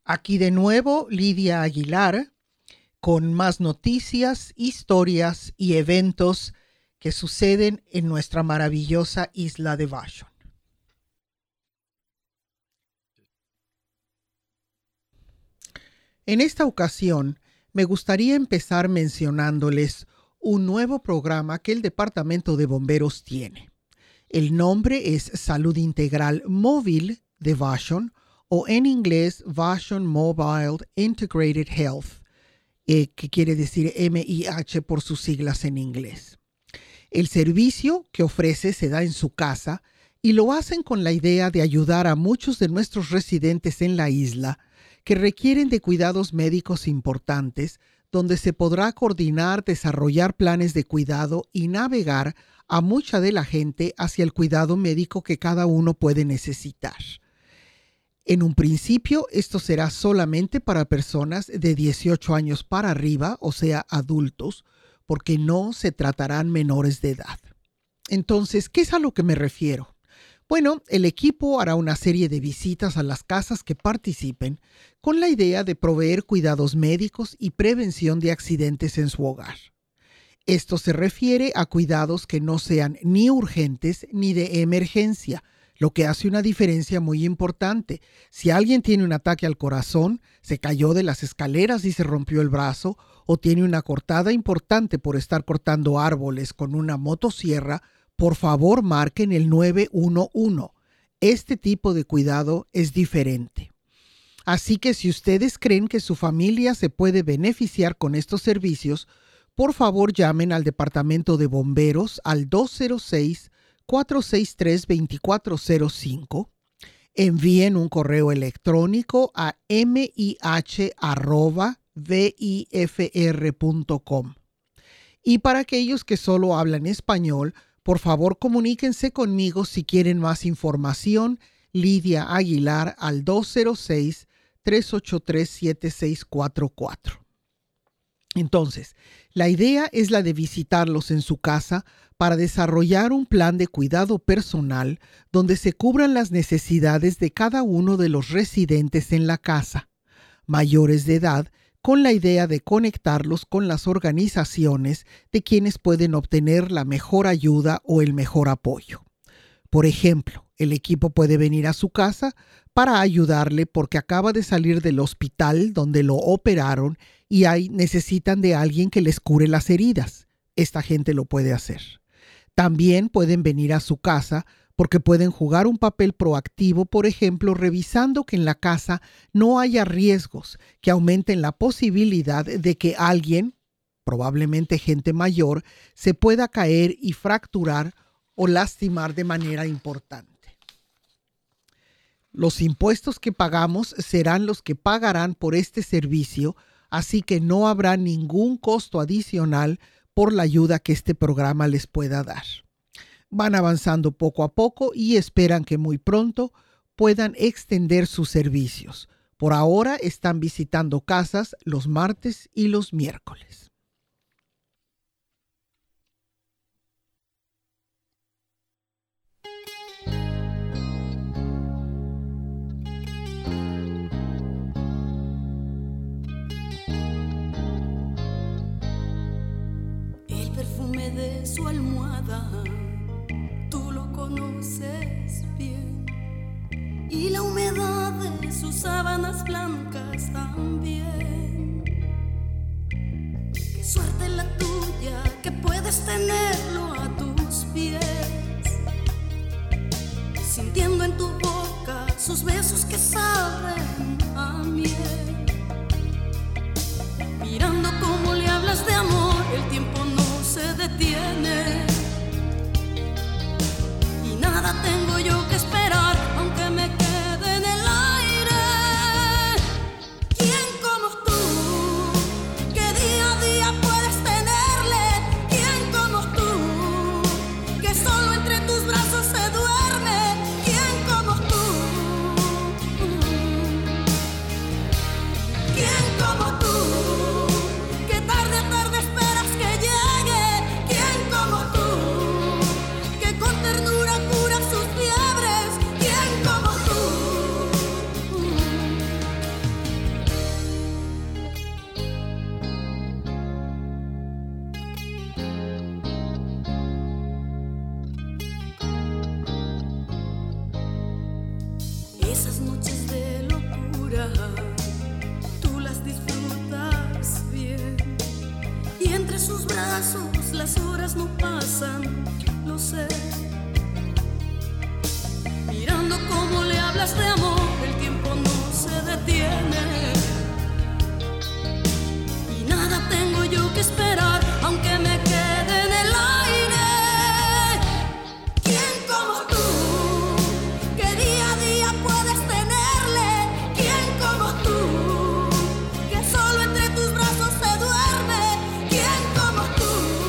Aquí de nuevo Lidia Aguilar con más noticias, historias y eventos que suceden en nuestra maravillosa isla de Vashon. En esta ocasión me gustaría empezar mencionándoles un nuevo programa que el Departamento de Bomberos tiene. El nombre es Salud Integral Móvil de Vashon, o en inglés Vashon Mobile Integrated Health, que quiere decir MIH por sus siglas en inglés. El servicio que ofrece se da en su casa y lo hacen con la idea de ayudar a muchos de nuestros residentes en la isla que requieren de cuidados médicos importantes, donde se podrá coordinar, desarrollar planes de cuidado y navegar a mucha de la gente hacia el cuidado médico que cada uno puede necesitar. En un principio, esto será solamente para personas de 18 años para arriba, o sea, adultos, porque no se tratarán menores de edad. Entonces, ¿qué es a lo que me refiero? Bueno, el equipo hará una serie de visitas a las casas que participen con la idea de proveer cuidados médicos y prevención de accidentes en su hogar. Esto se refiere a cuidados que no sean ni urgentes ni de emergencia, lo que hace una diferencia muy importante. Si alguien tiene un ataque al corazón, se cayó de las escaleras y se rompió el brazo, o tiene una cortada importante por estar cortando árboles con una motosierra, por favor marquen el 911. Este tipo de cuidado es diferente. Así que si ustedes creen que su familia se puede beneficiar con estos servicios, por favor llamen al Departamento de Bomberos al 206-463-2405. Envíen un correo electrónico a mih@vifr.com. Y para aquellos que solo hablan español, por favor comuníquense conmigo si quieren más información. Lidia Aguilar al 206-383-7644. Entonces, la idea es la de visitarlos en su casa para desarrollar un plan de cuidado personal donde se cubran las necesidades de cada uno de los residentes en la casa, mayores de edad, con la idea de conectarlos con las organizaciones de quienes pueden obtener la mejor ayuda o el mejor apoyo. Por ejemplo, el equipo puede venir a su casa para ayudarle porque acaba de salir del hospital donde lo operaron y necesitan de alguien que les cure las heridas. Esta gente lo puede hacer. También pueden venir a su casa porque pueden jugar un papel proactivo, por ejemplo, revisando que en la casa no haya riesgos que aumenten la posibilidad de que alguien, probablemente gente mayor, se pueda caer y fracturar o lastimar de manera importante. Los impuestos que pagamos serán los que pagarán por este servicio, así que no habrá ningún costo adicional por la ayuda que este programa les pueda dar. Van avanzando poco a poco y esperan que muy pronto puedan extender sus servicios. Por ahora están visitando casas los martes y los miércoles. El perfume de su almohada, tú lo conoces bien, y la humedad de sus sábanas blancas también. Qué suerte la tuya que puedes tenerlo a tus pies, sintiendo en tu boca sus besos que saben a miel, mirando cómo le hablas de amor, el tiempo no se detiene. Y nada tengo yo que esperar, aunque me quede en el aire. ¿Quién como tú, que día a día puedes tenerle? ¿Quién como tú, que solo entre tus brazos se duerme? ¿Quién como tú, día tú las disfrutas bien, y entre sus brazos las horas no pasan, lo sé. Mirando cómo le hablas de amor, el tiempo no se detiene, y nada tengo yo que esperar, aunque me quede en el aire. ¿Quién como tú, que día a día puedes tenerle? ¿Quién como tú, que solo entre tus brazos se duerme? ¿Quién como tú?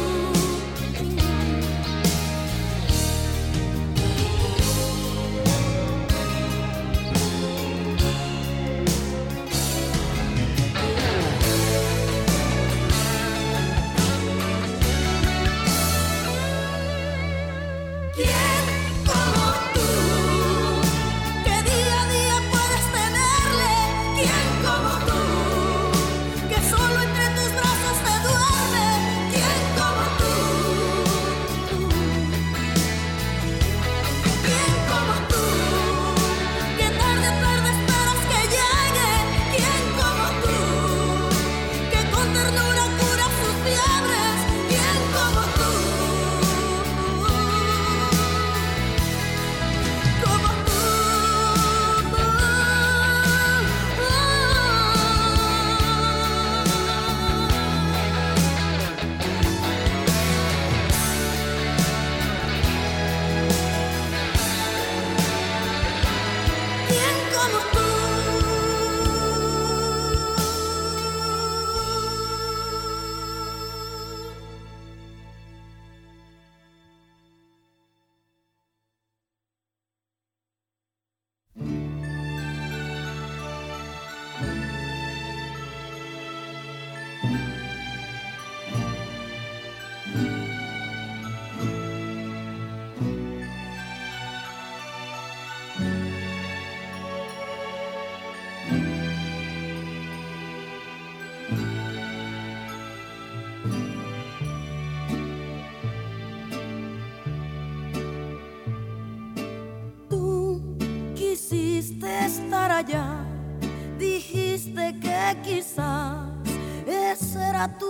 Estar allá, dijiste que quizás ese era tu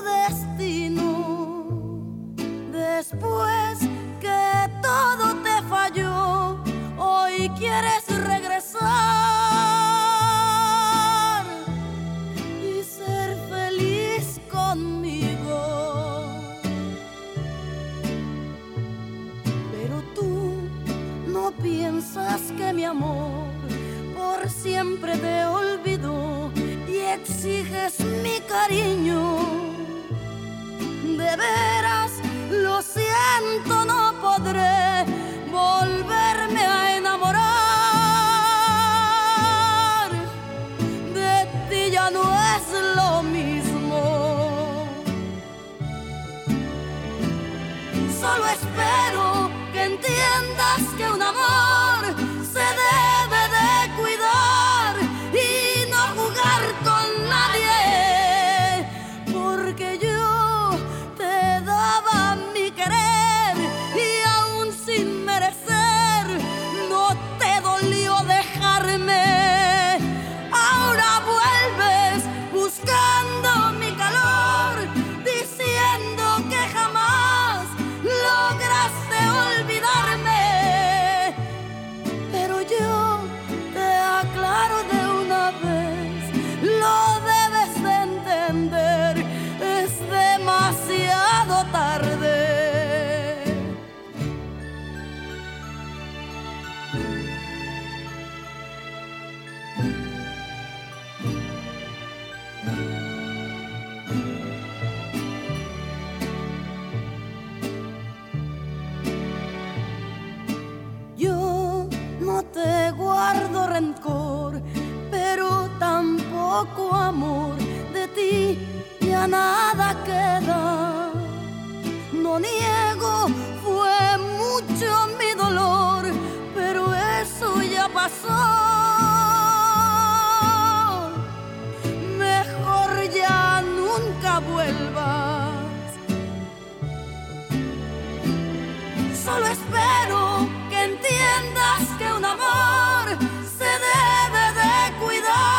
destino. Después que todo te falló, hoy quieres regresar y ser feliz conmigo. Pero tú no piensas que mi amor por siempre te olvidó y exiges mi cariño. De veras, lo siento, no podré volverme a enamorar. De ti ya no es lo mismo. Solo espero que entiendas que un amor se debe de cuidar y no jugar con nadie, porque yo te daba mi querer y aún sin merecer no te dolió dejarme. Ahora vuelves buscando mi calor, diciendo que jamás lograste olvidarme. Pero yo te aclaro de una vez, lo debes de entender, es demasiado tarde. Yo no te guardo rencor, pero tampoco amor. De ti ya nada queda. No niego, fue mucho mi dolor, pero eso ya pasó. Mejor ya nunca vuelvas. Solo espero que entiendas que un amor se debe de cuidar.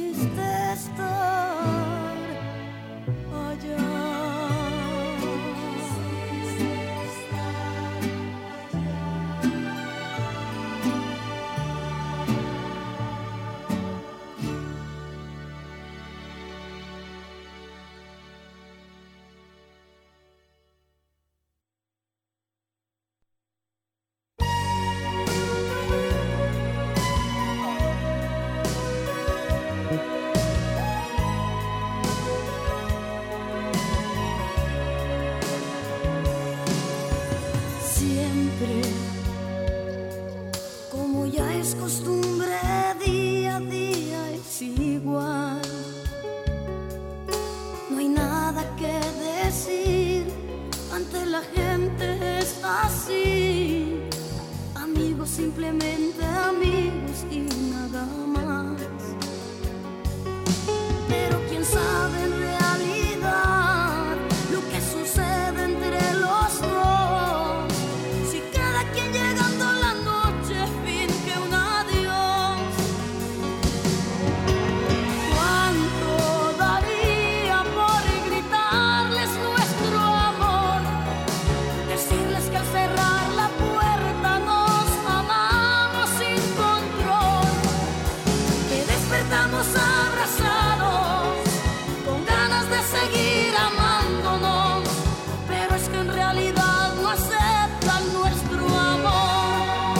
triste estar allá. Siempre, como ya es costumbre, día a día es igual. No hay nada que decir, ante la gente es así. Amigos, simplemente amigos y nada más. Pero quién sabe en realidad lo que sucede entre los dos. Si cada quien llegando la noche finge un adiós. ¿Cuánto daría por gritarles nuestro amor? Decirles que al cerrar la puerta nos amamos sin control. Que despertamos abrazados con ganas de seguir amándonos, pero es que en realidad no aceptan nuestro amor.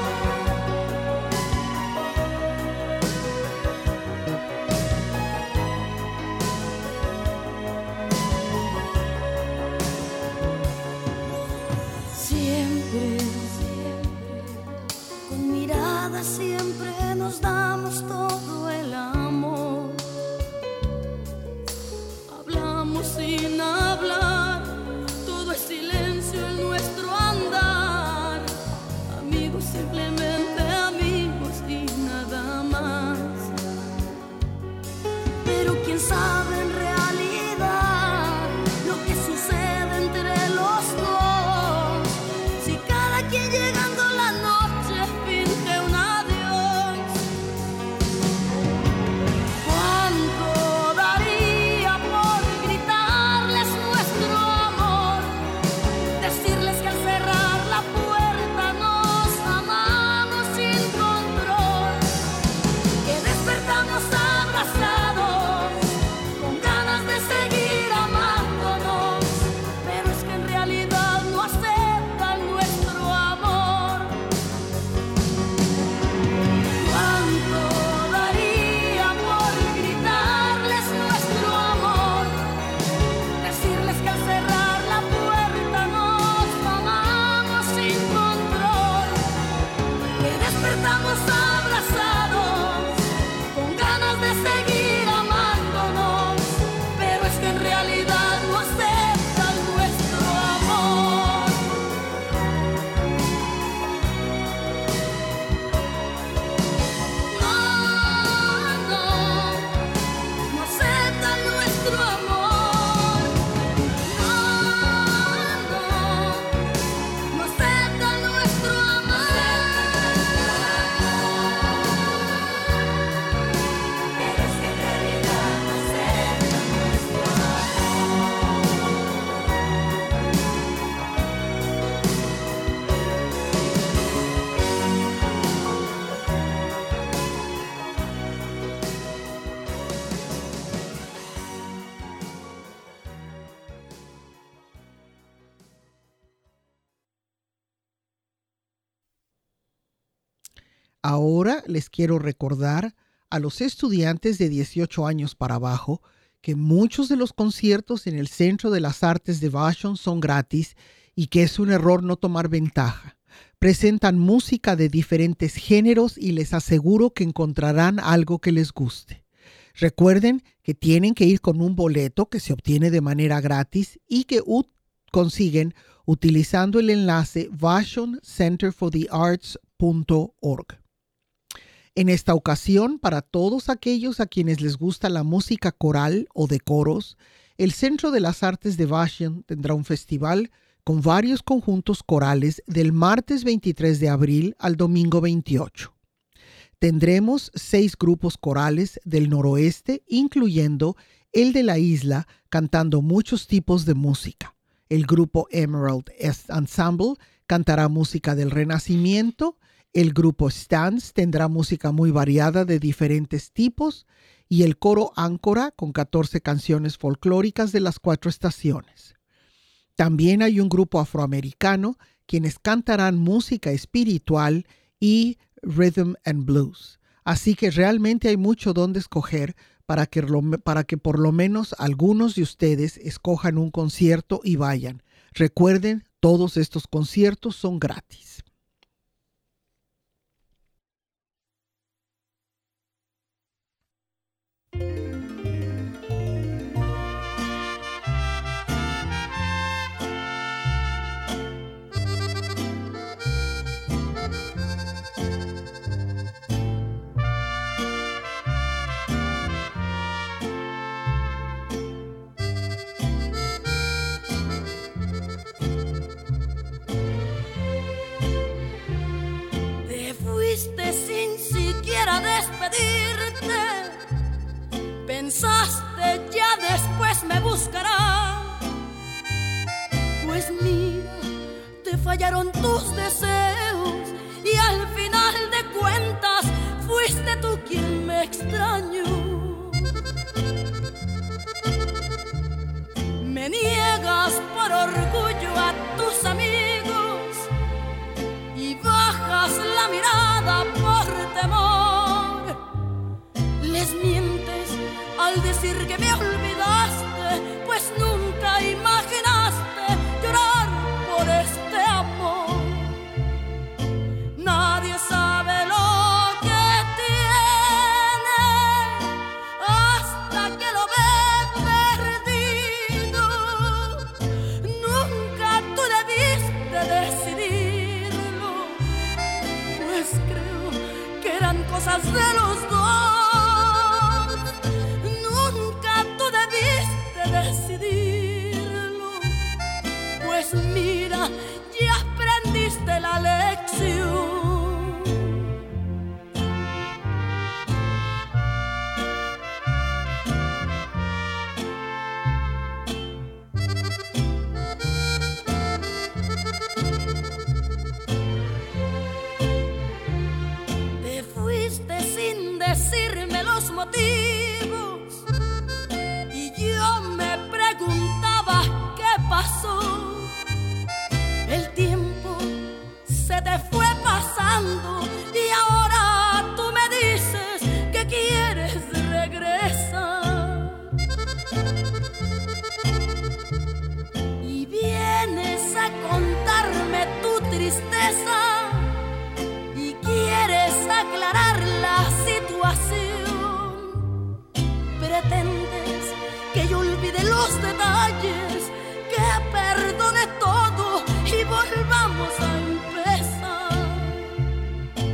Siempre, con miradas siempre nos damos todo el amor. Hablamos sin hablar, todo es silencio en nuestro andar. Amigos, simplemente amigos y nada más. Pero quién sabe en realidad lo que sucede entre los dos. Si cada quien llegando la noche finge un adiós. ¿Cuánto daría por gritarles nuestro amor? Decirles que al cerrar la puerta nos amamos sin control. Que despertamos abrazados con ganas de seguir amándonos, pero es que en realidad no aceptan nuestro amor. ¿Cuánto daría por gritarles nuestro amor? Decirles que al cerrar la puerta nos amamos sin control. Que despertamos abrazados con ganas de seguir amándonos, pero es que en realidad no aceptan nuestro amor. No aceptan nuestro amor. No aceptan nuestro amor. Pero es que en realidad no aceptan nuestro Ahora les quiero recordar a los estudiantes de 18 años para abajo que muchos de los conciertos en el Centro de las Artes de Vashon son gratis y que es un error no tomar ventaja. Presentan música de diferentes géneros y les aseguro que encontrarán algo que les guste. Recuerden que tienen que ir con un boleto que se obtiene de manera gratis y que consiguen utilizando el enlace vashoncenterforthearts.org. En esta ocasión, para todos aquellos a quienes les gusta la música coral o de coros, el Centro de las Artes de Vashon tendrá un festival con varios conjuntos corales del martes 23 de abril al domingo 28. Tendremos 6 grupos corales del noroeste, incluyendo el de la isla, cantando muchos tipos de música. El grupo Emerald Ensemble cantará música del Renacimiento. El grupo Stans tendrá música muy variada de diferentes tipos. Y el coro Áncora con 14 canciones folclóricas de las 4 estaciones. También hay un grupo afroamericano quienes cantarán música espiritual y rhythm and blues. Así que realmente hay mucho donde escoger para que por lo menos algunos de ustedes escojan un concierto y vayan. Recuerden, todos estos conciertos son gratis. Sin siquiera despedirte, pensaste ya después me buscará. Pues mira, te fallaron tus deseos y al final de cuentas fuiste tú quien me extrañó. Me niegas por orgullo a tus amigos y bajas la mirada por temor. Les mientes al decir que me olvidaste, pues nunca imaginaste llorar por este amor. Nadie sabe lo que tiene hasta que lo ve perdido. Nunca tú debiste decidirlo, pues creo que eran cosas de los dos. Nunca tú debiste decidirlo, pues mira, ya aprendiste la lección. Te fuiste sin decirme los motivos y yo me preguntaba qué pasó. El tiempo se te fue pasando y ahora tú me dices que quieres regresar. Y vienes a contarme tu tristeza y quieres aclarar la situación. Pretendes que yo olvide los detalles, que perdone todo y volvamos a empezar.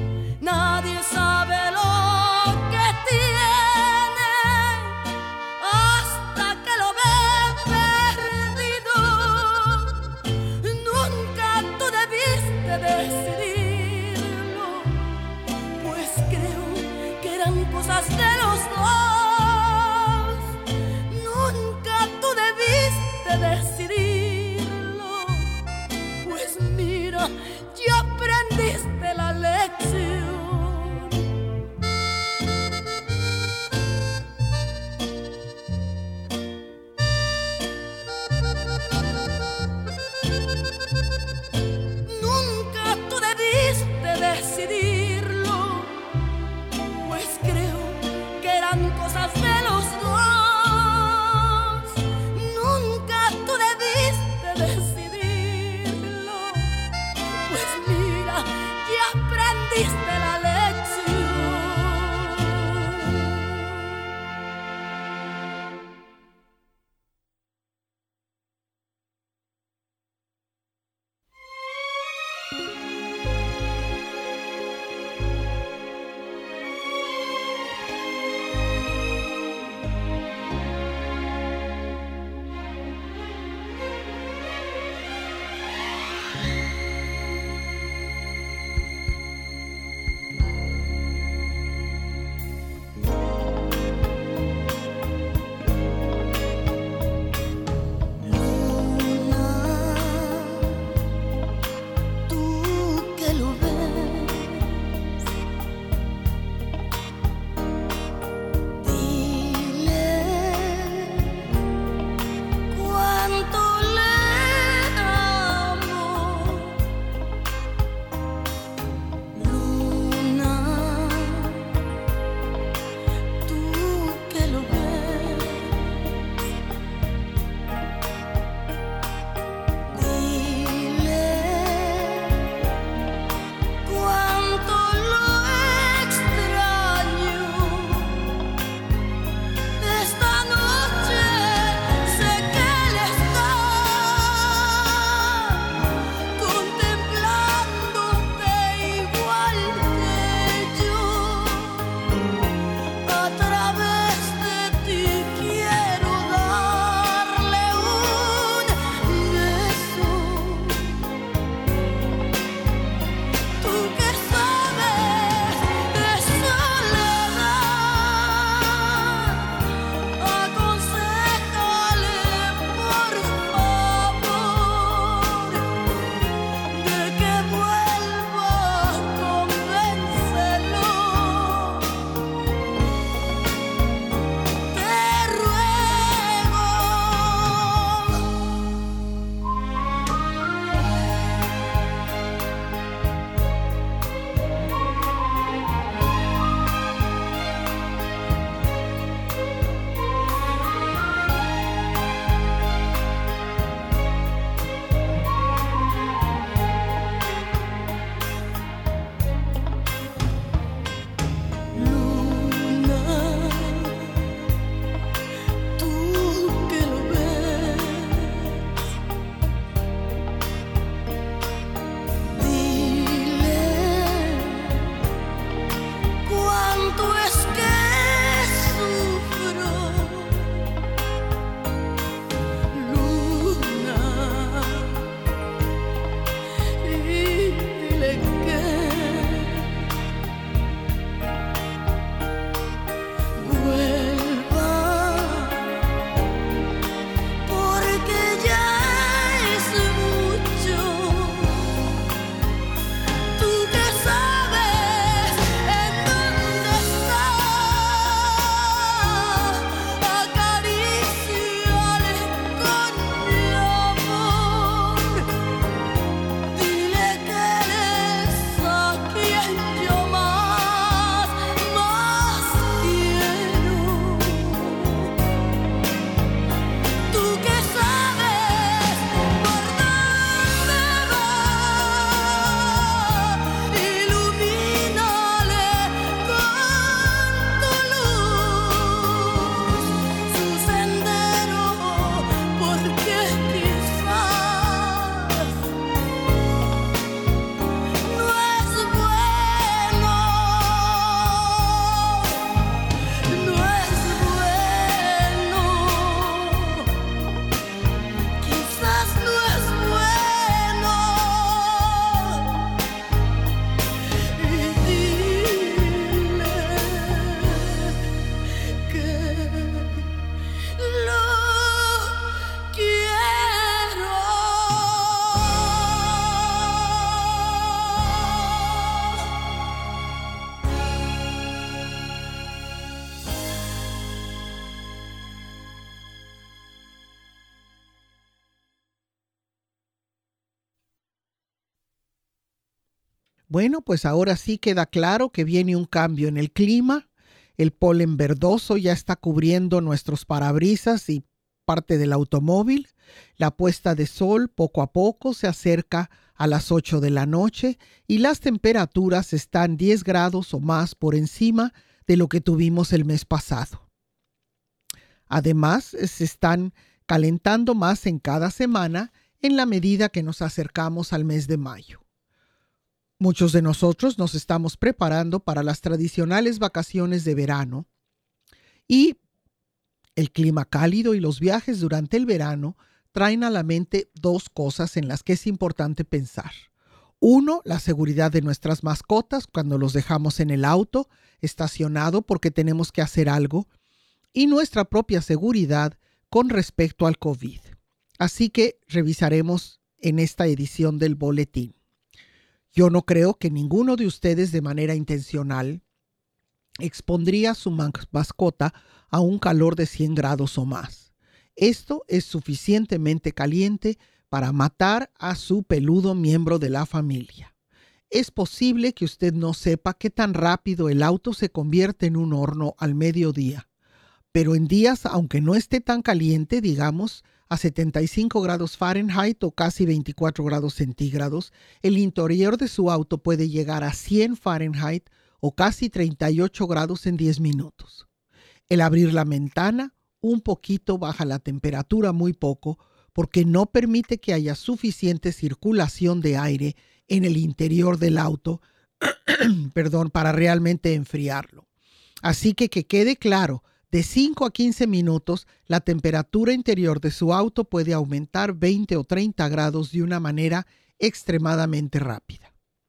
Bueno, pues ahora sí queda claro que viene un cambio en el clima. El polen verdoso ya está cubriendo nuestros parabrisas y parte del automóvil. La puesta de sol poco a poco se acerca a las 8 de la noche y las temperaturas están 10 grados o más por encima de lo que tuvimos el mes pasado. Además, se están calentando más en cada semana en la medida que nos acercamos al mes de mayo. Muchos de nosotros nos estamos preparando para las tradicionales vacaciones de verano y el clima cálido y los viajes durante el verano traen a la mente dos cosas en las que es importante pensar. Uno, la seguridad de nuestras mascotas cuando los dejamos en el auto estacionado porque tenemos que hacer algo, y nuestra propia seguridad con respecto al COVID. Así que revisaremos en esta edición del boletín. Yo no creo que ninguno de ustedes de manera intencional expondría a su mascota a un calor de 100 grados o más. Esto es suficientemente caliente para matar a su peludo miembro de la familia. Es posible que usted no sepa qué tan rápido el auto se convierte en un horno al mediodía, pero en días, aunque no esté tan caliente, digamos, a 75 grados Fahrenheit o casi 24 grados centígrados, el interior de su auto puede llegar a 100 Fahrenheit o casi 38 grados en 10 minutos. El abrir la ventana un poquito baja la temperatura muy poco porque no permite que haya suficiente circulación de aire en el interior del auto para realmente enfriarlo. Así que quede claro, de 5 a 15 minutos, la temperatura interior de su auto puede aumentar 20 o 30 grados de una manera extremadamente rápida.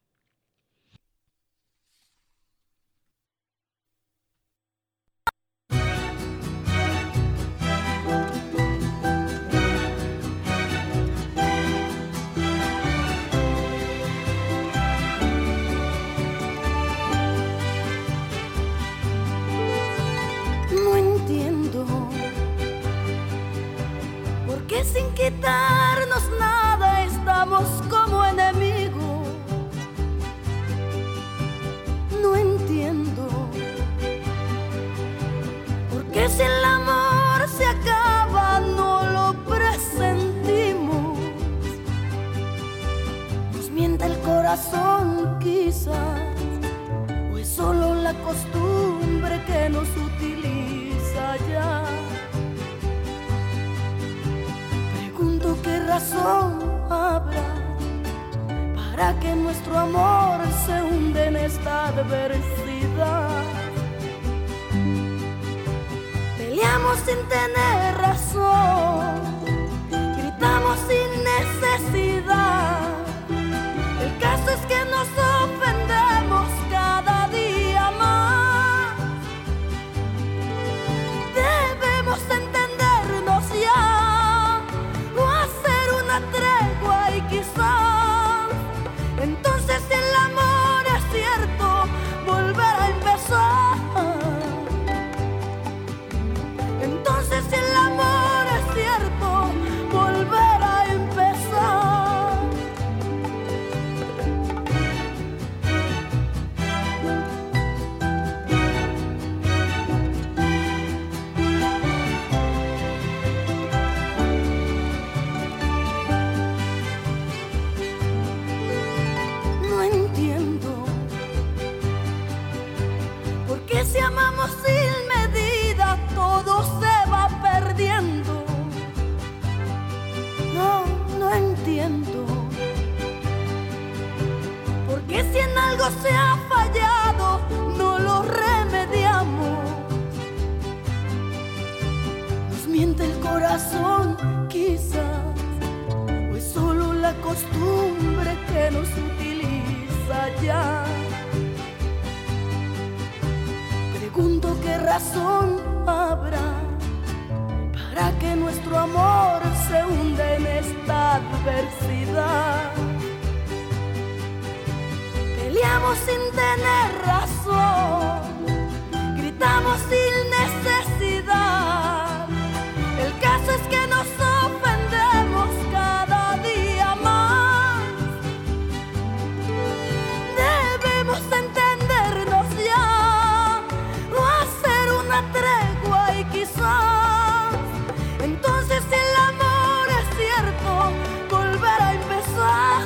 Que sin quitarnos nada estamos como enemigos. No entiendo por qué si el amor se acaba no lo presentimos. Nos miente el corazón quizás, o es solo la costumbre que nos utiliza ya. ¿Qué razón habrá para que nuestro amor se hunde en esta adversidad? Peleamos sin tener razón, gritamos sin necesidad. El caso es que nos ofendemos cada día más. Debemos entendernos ya, tregua y quizás entonces si el amor es cierto volver a empezar. Entonces si el amor es cierto volver a empezar. Si amamos sin medida, todo se va perdiendo. No entiendo. Porque si en algo se ha fallado, no lo remediamos. Nos miente el corazón, quizás, o es solo la costumbre que nos utiliza ya. Pregunto qué razón habrá para que nuestro amor se hunda en esta adversidad. Peleamos sin tener razón, gritamos sin necesidad. El caso es que nos ofendemos cada día más. y quizás entonces si el amor es cierto, volver a empezar.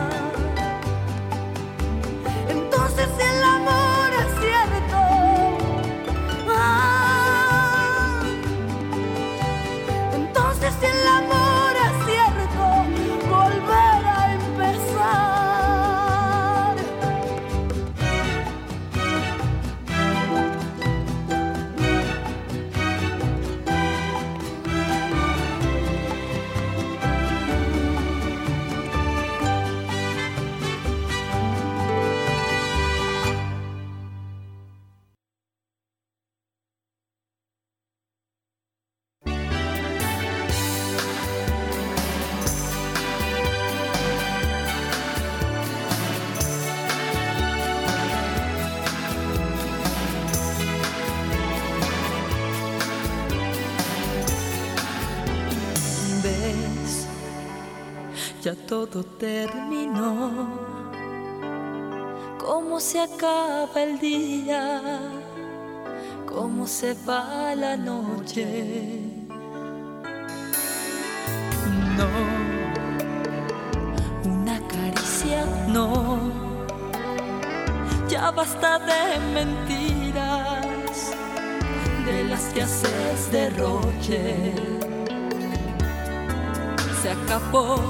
Entonces si el amor es cierto, entonces si el amor es cierto, volver a empezar. ¿Ves? Ya todo terminó. Cómo se acaba el día, cómo se va la noche. No, una caricia no. Ya basta de mentiras, de las que haces derroche. Se acabó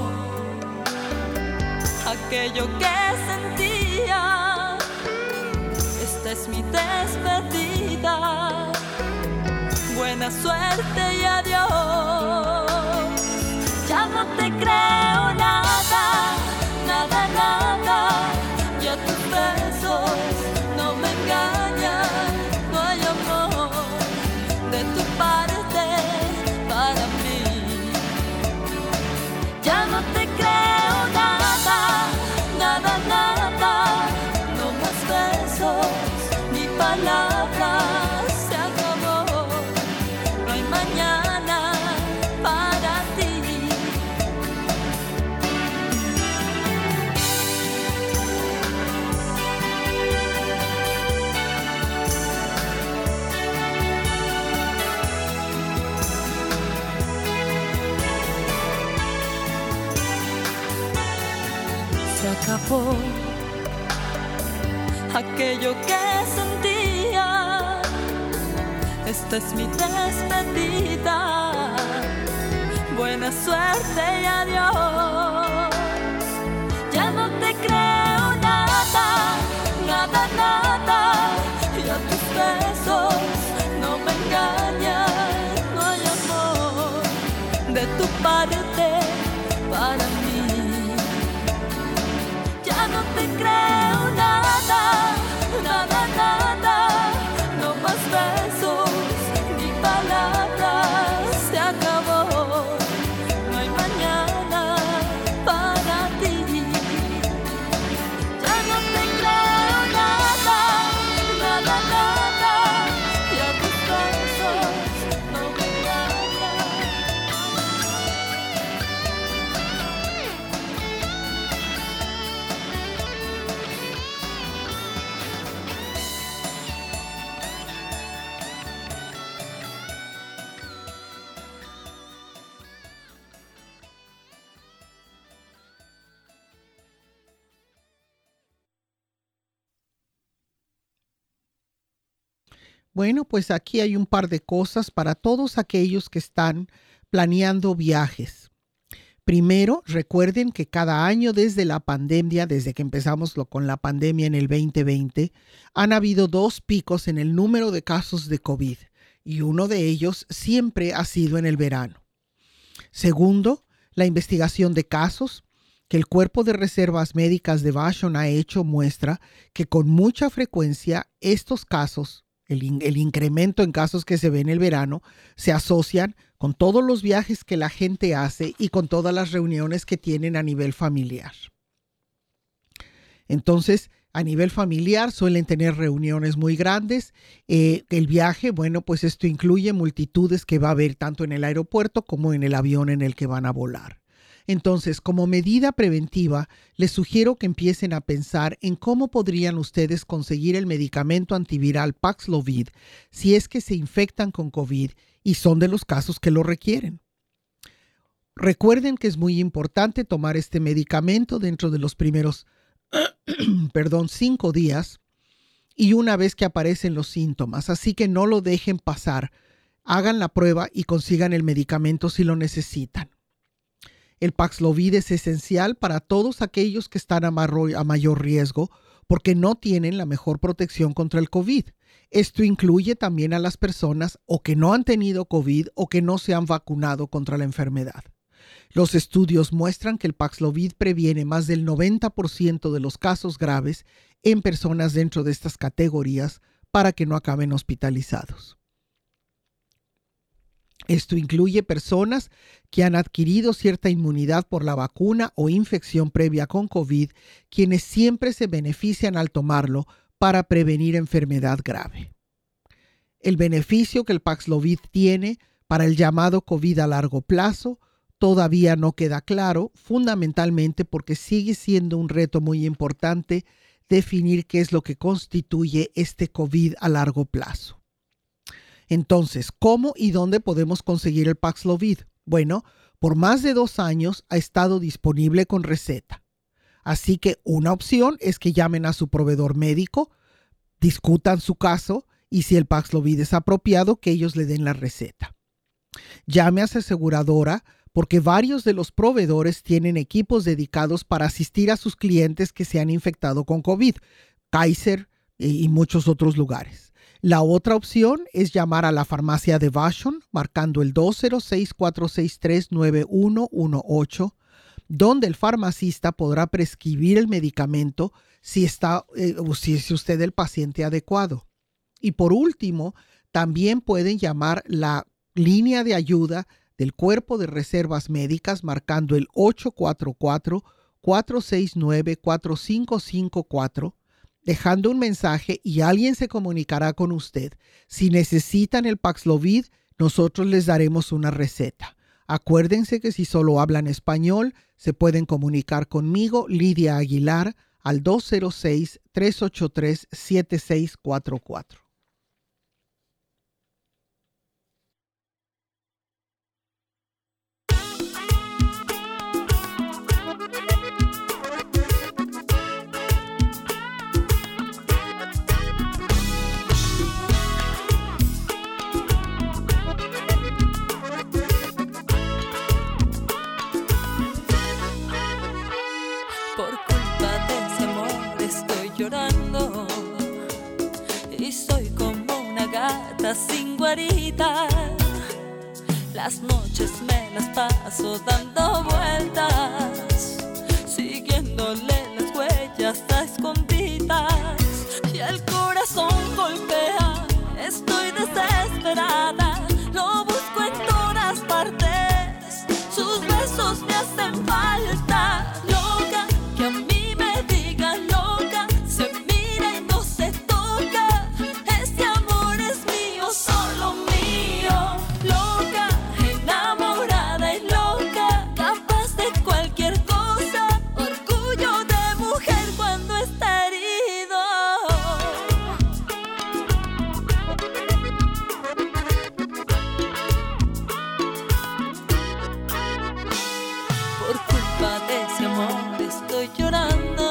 aquello que sentía. Esta es mi despedida. Buena suerte y adiós. Ya no te creo nada, nada, nada. Ya tus besos no me engañan. No hay amor de tu parte para mí. Ya no te creo nada, nada, nada. No más besos ni palabras. Se acabó, no hay mañana para ti. Se acabó aquello que sentía. Esta es mi despedida. Buena suerte y adiós. Ya no te creo nada, nada, nada. Ya tus besos no me engañan. No hay amor de tu parte para mí. Ya no te creo nada, nada, nada. No más besos ni palabras. Se acabó, no hay mañana para ti. Ya no te creo nada, nada, nada. Ya tus besos no me engañan. Bueno, pues aquí hay un par de cosas para todos aquellos que están planeando viajes. Primero, recuerden que cada año desde la pandemia, desde que empezamos con la pandemia en el 2020, han habido 2 picos en el número de casos de COVID y uno de ellos siempre ha sido en el verano. Segundo, la investigación de casos que el Cuerpo de Reservas Médicas de Vashon ha hecho muestra que con mucha frecuencia estos casos, el incremento en casos que se ve en el verano, se asocian con todos los viajes que la gente hace y con todas las reuniones que tienen a nivel familiar. Entonces, a nivel familiar suelen tener reuniones muy grandes. El viaje, bueno, pues esto incluye multitudes que va a haber tanto en el aeropuerto como en el avión en el que van a volar. Entonces, como medida preventiva, les sugiero que empiecen a pensar en cómo podrían ustedes conseguir el medicamento antiviral Paxlovid si es que se infectan con COVID y son de los casos que lo requieren. Recuerden que es muy importante tomar este medicamento dentro de los primeros 5 días y una vez que aparecen los síntomas, así que no lo dejen pasar. Hagan la prueba y consigan el medicamento si lo necesitan. El Paxlovid es esencial para todos aquellos que están a mayor riesgo porque no tienen la mejor protección contra el COVID. Esto incluye también a las personas o que no han tenido COVID o que no se han vacunado contra la enfermedad. Los estudios muestran que el Paxlovid previene más del 90% de los casos graves en personas dentro de estas categorías para que no acaben hospitalizados. Esto incluye personas que han adquirido cierta inmunidad por la vacuna o infección previa con COVID, quienes siempre se benefician al tomarlo para prevenir enfermedad grave. El beneficio que el Paxlovid tiene para el llamado COVID a largo plazo todavía no queda claro, fundamentalmente porque sigue siendo un reto muy importante definir qué es lo que constituye este COVID a largo plazo. Entonces, ¿cómo y dónde podemos conseguir el Paxlovid? Bueno, por más de 2 años ha estado disponible con receta. Así que una opción es que llamen a su proveedor médico, discutan su caso y si el Paxlovid es apropiado, que ellos le den la receta. Llame a su aseguradora porque varios de los proveedores tienen equipos dedicados para asistir a sus clientes que se han infectado con COVID, Kaiser y muchos otros lugares. La otra opción es llamar a la farmacia de Vashon marcando el 206-463-9118, donde el farmacista podrá prescribir el medicamento si es usted el paciente adecuado. Y por último, también pueden llamar la línea de ayuda del Cuerpo de Reservas Médicas marcando el 844-469-4554, dejando un mensaje y alguien se comunicará con usted. Si necesitan el Paxlovid, nosotros les daremos una receta. Acuérdense que si solo hablan español, se pueden comunicar conmigo, Lidia Aguilar, al 206-383-7644. Por culpa de ese amor estoy llorando y soy como una gata sin guarida. Las noches me las paso dando vueltas, siguiéndole las huellas a escondidas. Y el corazón golpea, estoy desesperada, lo busco en todas partes, sus besos me hacen falta. Loca, que a mí me digan loca, se mira y no se toca, este amor es mío, solo mío. Loca, enamorada y loca, capaz de cualquier cosa, orgullo de mujer cuando está herido. Por culpa de ese amor estoy llorando,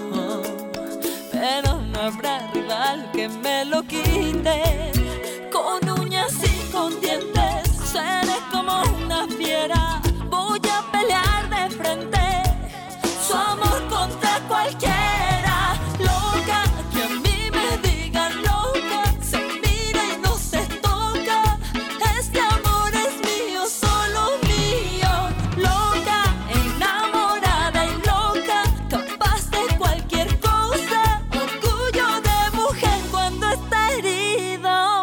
pero no habrá rival que me lo quite. Con uñas y con dientes, seré como una fiera, voy a pelear de frente, su amor contra cualquiera. Loca, que a mí me digan loca, se mira y no se toca, este amor es mío, solo mío. Loca, enamorada y loca, capaz de cualquier cosa, orgullo de mujer cuando está herido.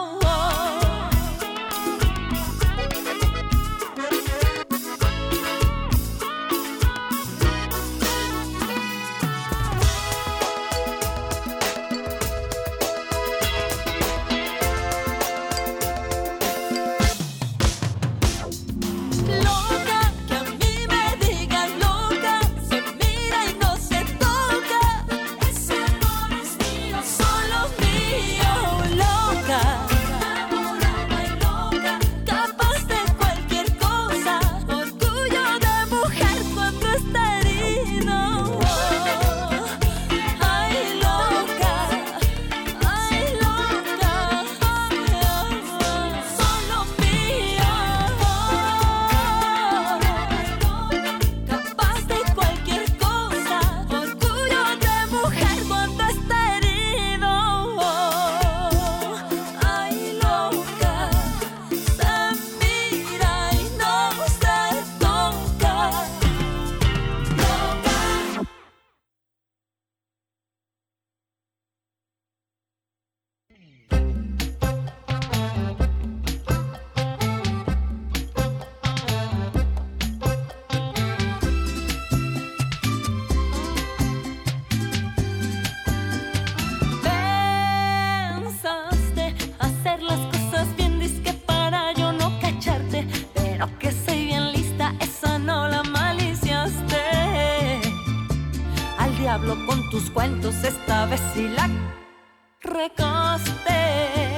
tus cuentos esta vez sí la recosté.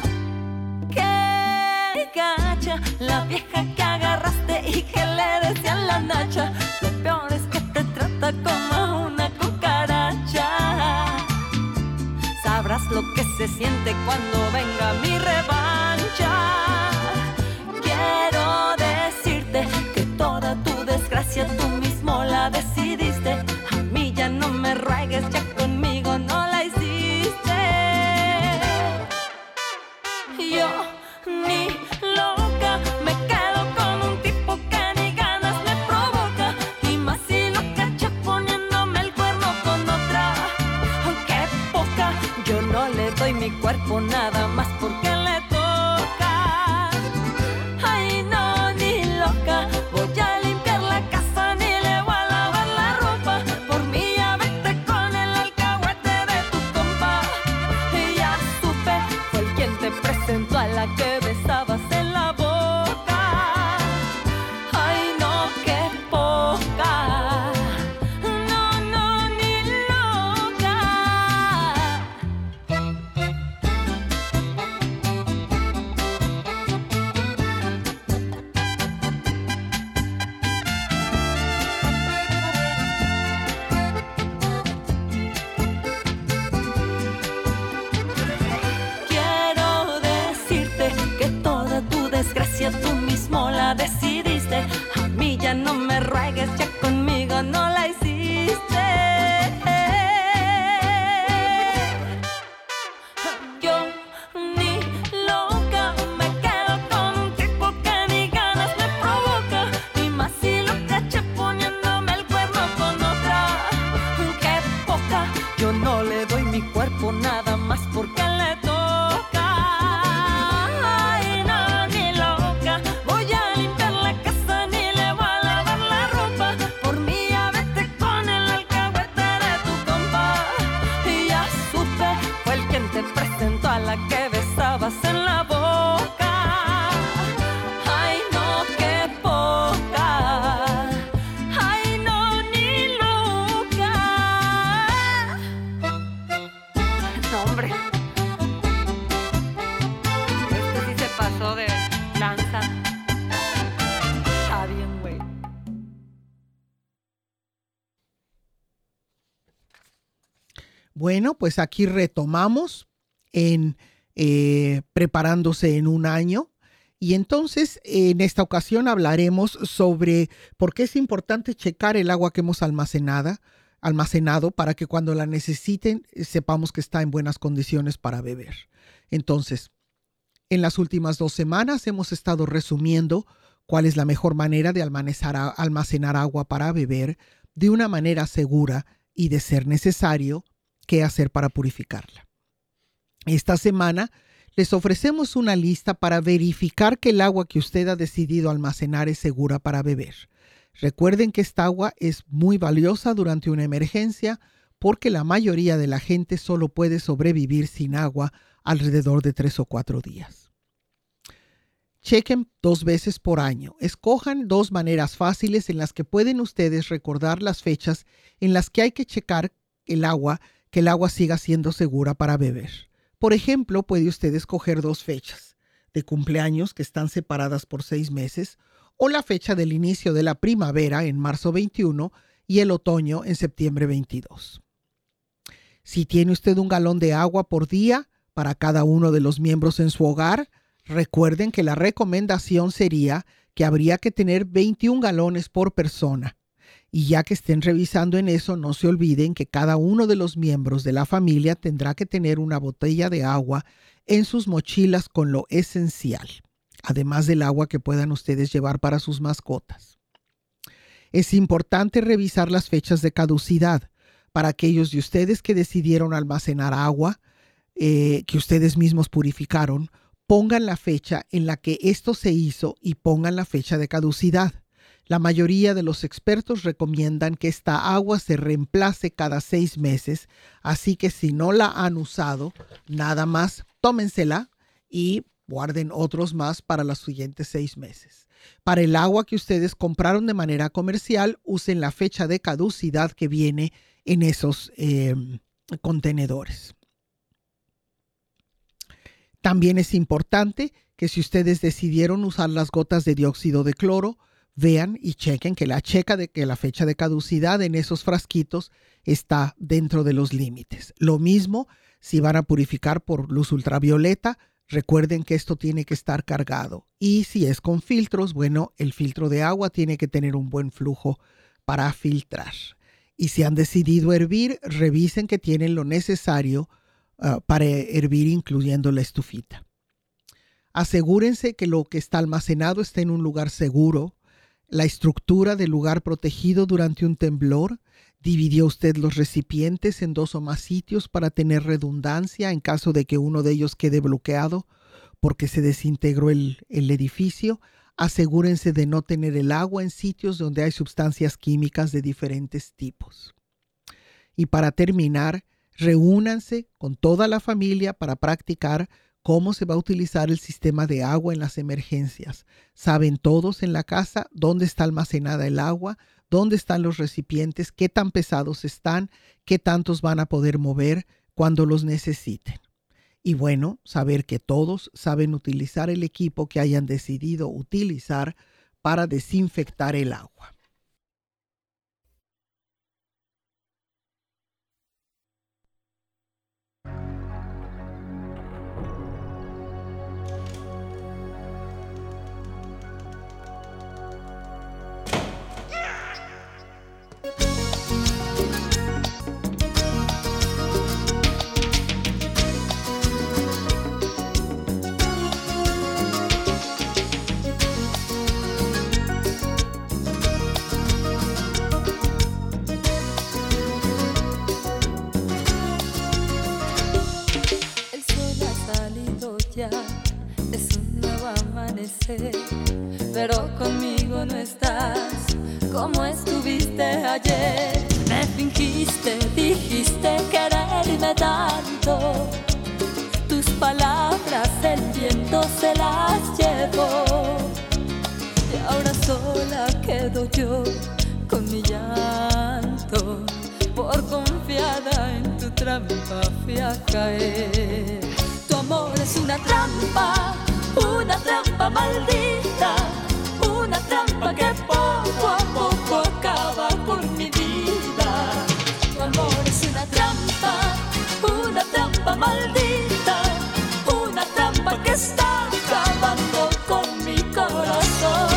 Qué gacha la vieja que agarraste y que le decían la Nacha. Lo peor es que te trata como una cucaracha. Sabrás lo que se siente cuando venga mi revancha. Quiero decirte que toda tu desgracia tú mismo la decidiste. A mí ya no me ruegues, ya conmigo no la hiciste. Yo ni loca me quedo con un tipo que ni ganas me provoca. Y más si lo cacha poniéndome el cuerno con otra. Aunque poca, yo no le doy mi cuerpo nada más porque le toca. Ay no, ni loca, voy a limpiar la casa ni le voy a lavar la ropa. Por mí ya vete con el alcahuete de tu compa. Y ya supe, fue el quien te presentó a la que besabas en la boca. Ay no, qué poca. No, no, ni loca. Quiero decirte que toda tu desgracia tú mismo la decidiste. A mí ya no me ruegues, ya conmigo no la hiciste. Yo ni loca me quedo con un tipo que ni ganas me provoca. Y más si lo caché poniéndome el cuerno con otra. Qué poca, yo no le doy mi cuerpo nada más porque le toca. Ay no, ni loca, voy a limpiar la casa ni le voy a lavar la ropa. Por mí ya vete con el alcahuete de tu compa. Y ya supe, fue el quien te presentó a la que besabas en la boca. Ay no, qué poca. Ay no, ni loca. No, hombre. Este sí se pasó de lanza. Está bien, güey. Bueno, pues aquí retomamos en preparándose en un año. Y entonces, en esta ocasión hablaremos sobre por qué es importante checar el agua que hemos almacenado para que cuando la necesiten sepamos que está en buenas condiciones para beber. Entonces, en las últimas 2 semanas hemos estado resumiendo cuál es la mejor manera de almacenar agua para beber de una manera segura y, de ser necesario, qué hacer para purificarla. Esta semana les ofrecemos una lista para verificar que el agua que usted ha decidido almacenar es segura para beber. Recuerden que esta agua es muy valiosa durante una emergencia porque la mayoría de la gente solo puede sobrevivir sin agua alrededor de 3 o 4 días. Chequen 2 veces por año. Escojan 2 maneras fáciles en las que pueden ustedes recordar las fechas en las que hay que checar que el agua siga siendo segura para beber. Por ejemplo, puede usted escoger 2 fechas de cumpleaños que están separadas por 6 meses o la fecha del inicio de la primavera en marzo 21 y el otoño en septiembre 22. Si tiene usted 1 galón de agua por día para cada uno de los miembros en su hogar, recuerden que la recomendación sería que habría que tener 21 galones por persona. Y ya que estén revisando en eso, no se olviden que cada uno de los miembros de la familia tendrá que tener una botella de agua en sus mochilas con lo esencial, además del agua que puedan ustedes llevar para sus mascotas. Es importante revisar las fechas de caducidad para aquellos de ustedes que decidieron almacenar agua que ustedes mismos purificaron. Pongan la fecha en la que esto se hizo y pongan la fecha de caducidad. La mayoría de los expertos recomiendan que esta agua se reemplace cada 6 meses, así que si no la han usado, nada más tómensela y guarden otros más para los siguientes 6 meses. Para el agua que ustedes compraron de manera comercial, usen la fecha de caducidad que viene en esos contenedores. También es importante que si ustedes decidieron usar las gotas de dióxido de cloro, vean y chequen que la fecha de caducidad en esos frasquitos está dentro de los límites. Lo mismo si van a purificar por luz ultravioleta, recuerden que esto tiene que estar cargado. Y si es con filtros, bueno, el filtro de agua tiene que tener un buen flujo para filtrar. Y si han decidido hervir, revisen que tienen lo necesario para hervir, incluyendo la estufita. Asegúrense que lo que está almacenado esté en un lugar seguro. La estructura del lugar protegido durante un temblor. ¿Dividió usted los recipientes en 2 o más sitios para tener redundancia en caso de que uno de ellos quede bloqueado porque se desintegró el edificio? Asegúrense de no tener el agua en sitios donde hay sustancias químicas de diferentes tipos. Y para terminar, reúnanse con toda la familia para practicar cómo se va a utilizar el sistema de agua en las emergencias. ¿Saben todos en la casa dónde está almacenada el agua? ¿Dónde están los recipientes? ¿Qué tan pesados están? ¿Qué tantos van a poder mover cuando los necesiten? Y bueno, saber que todos saben utilizar el equipo que hayan decidido utilizar para desinfectar el agua. Es un nuevo amanecer, pero conmigo no estás como estuviste ayer. Me fingiste, dijiste quererme tanto. Tus palabras el viento se las llevó. Y ahora sola quedo yo con mi llanto. Por confiada en tu trampa fui a caer. Tu amor es una trampa maldita, una trampa que poco a poco acaba con mi vida. Tu amor es una trampa maldita, una trampa que está acabando con mi corazón.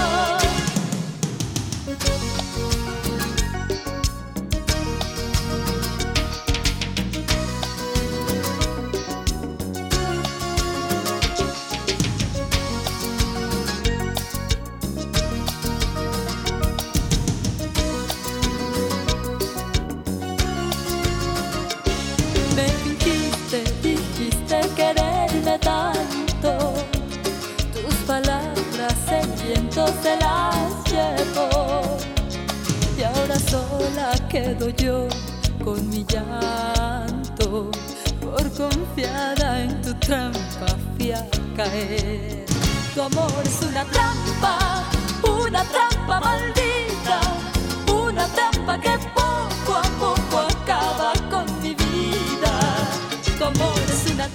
Quererme tanto, tus palabras el viento se las llevó. Y ahora sola quedo yo con mi llanto. Por confiada en tu trampa fui a caer. Tu amor es una trampa maldita, una trampa que poco a poco acaba con mi vida. Tu amor es una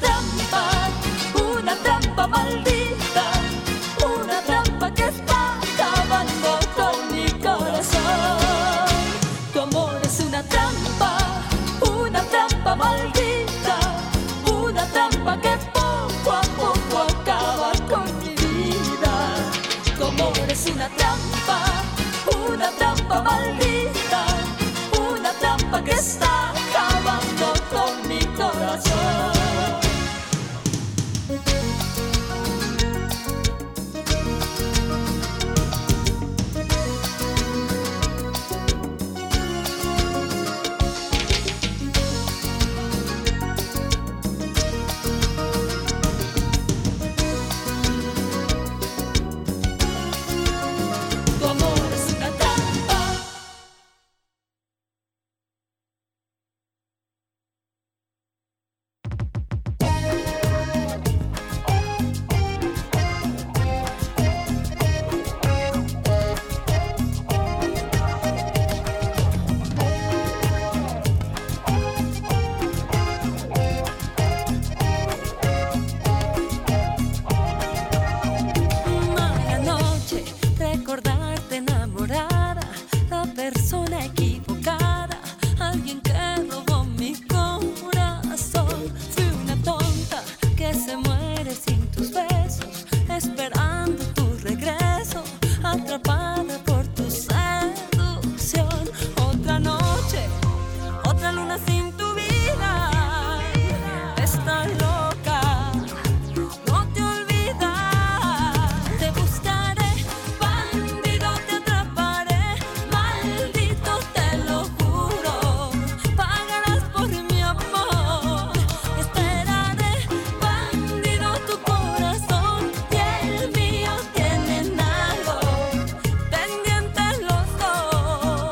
trampa maldita, una trampa que está acabando con mi corazón. Tu amor es una trampa maldita, una trampa que poco a poco acaba con mi vida. Tu amor es una trampa maldita, una trampa que está acabando con mi corazón. atrapada por tu seducción. Otra noche, otra luna sin tu vida. Estás loca, no te olvidas. Te buscaré, bandido, te atraparé. Maldito, te lo juro. Pagarás por mi amor. Esperaré, bandido, tu corazón y el mío tienen algo pendientes los dos.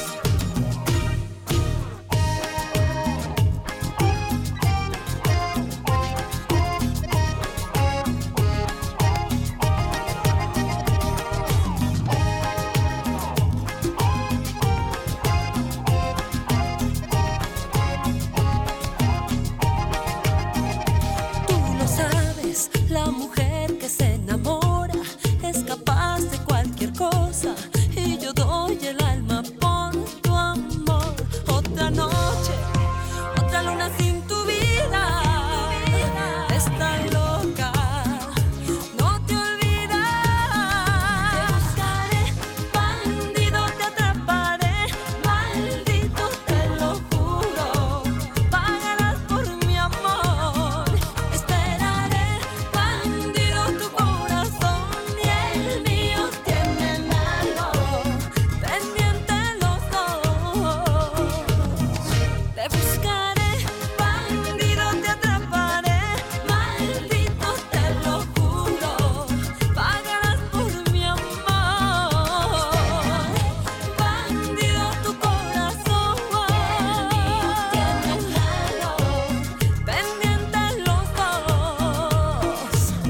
Tú lo sabes, la mujer que se enamora es capaz de cualquier cosa, y yo doy el alma por tu amor. Otra noche, otra luna sin tu vida. Estás loca, no te olvidas. Te buscaré, bandido, te atraparé. Maldito, te lo juro. Pagarás por mi amor. Esperaré, bandido, tu corazón y el mío tienen algo pendiente los dos. Te buscaré, bandido, te atraparé. Maldito, te lo juro. Pagarás por mi amor. Bandido, tu corazón y el mío tienen algo pendiente los dos.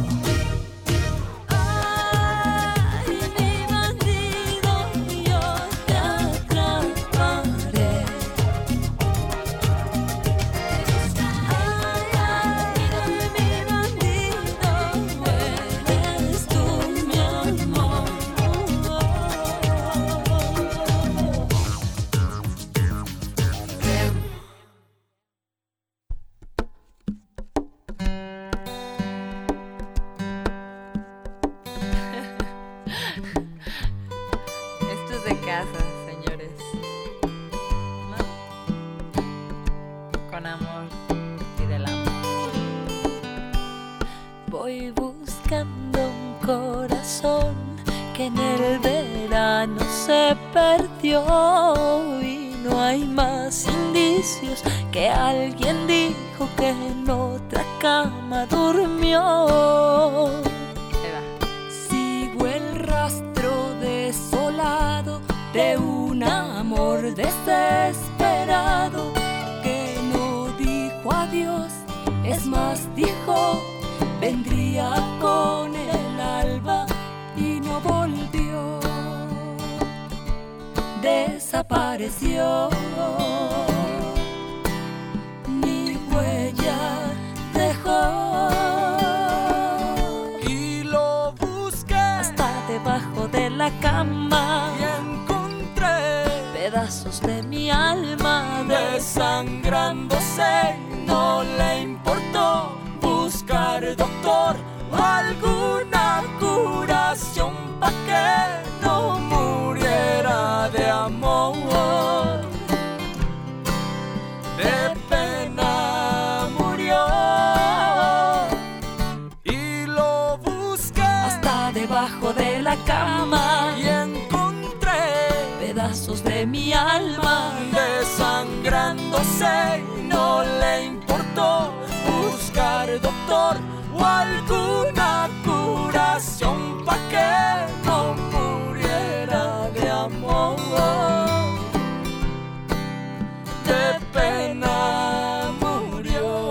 Ay, mi bandido, yo te atraparé. Eres tú mi amor. Esto es de casa, señores. ¿No? Con amor y del amor. Voy buscando un corazón que en el verano se perdió, y no hay más indicios que alguien dijo que en otra cama durmió. Sigo el rastro desolado de un amor desesperado que no dijo adiós, es más dijo vendría con el alba y no volvió. Desapareció, ni huella dejó. Y lo busqué Hasta debajo de la cama y encontré pedazos de mi alma desangrándose. No le importó buscar doctor o alguna curación pa' que no muriera de amor. De pena murió y lo busqué hasta debajo de la cama y encontré pedazos de mi alma desangrándose. No le importó buscar doctor o alguna curación pa' que no muriera de amor. De pena murió.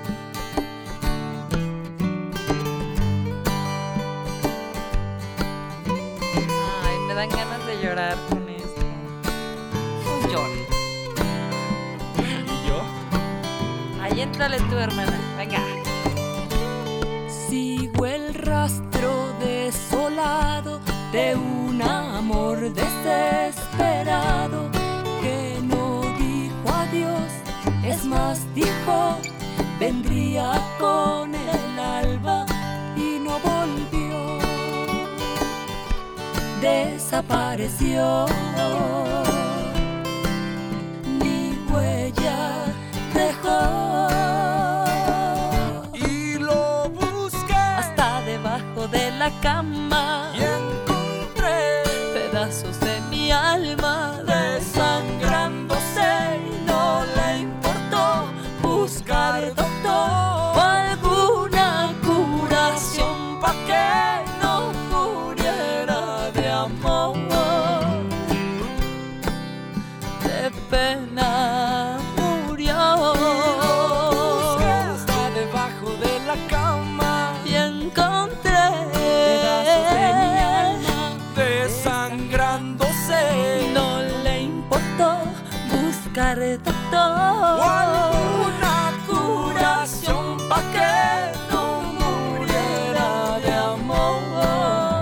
Ay, me dan ganas de llorar con esto. Pues llore. ¿Y yo? Ahí entrale tú, hermana. Venga. Sigo el rastro desolado de un amor desesperado que no dijo adiós, es más dijo vendría con el alba y no volvió. desapareció. Ni huella dejó. Y lo busqué Hasta debajo de la cama y encontré pedazos de mi alma desangrándose. Y no le importó buscar doctor o alguna curación pa' que no muriera de amor. De pena murió. busqué hasta debajo de la cama Y encontré pedazos de mi alma desangrándose. No le importó buscar O doctor alguna curación pa' que no muriera de amor.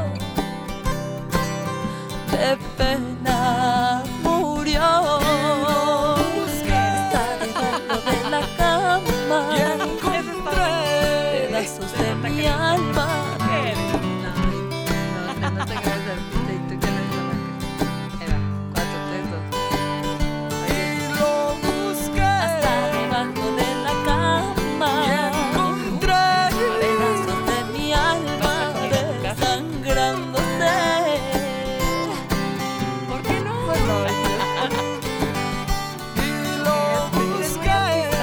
de pena murió. Está debajo de la cama Y encontré pedazos de mi alma. No te creas de que no es la marca. Ahí va, 4, 3, 2. y lo busqué Hasta debajo de la cama y encontré pedazos de mi alma desangrándose. ¿Por qué no? y lo busqué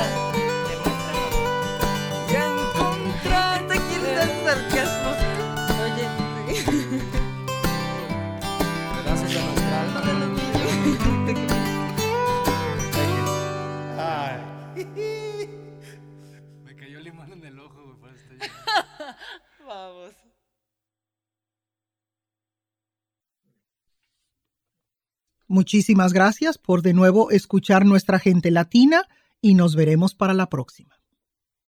y encontré ¿Te quieres dar sarcasmo? Oye, pedazos de nuestra alma. Ay. Me cayó limón en el ojo, güey, por eso estoy llorando. Vamos. Muchísimas gracias por de nuevo escuchar Nuestra Gente Latina y nos veremos para la próxima.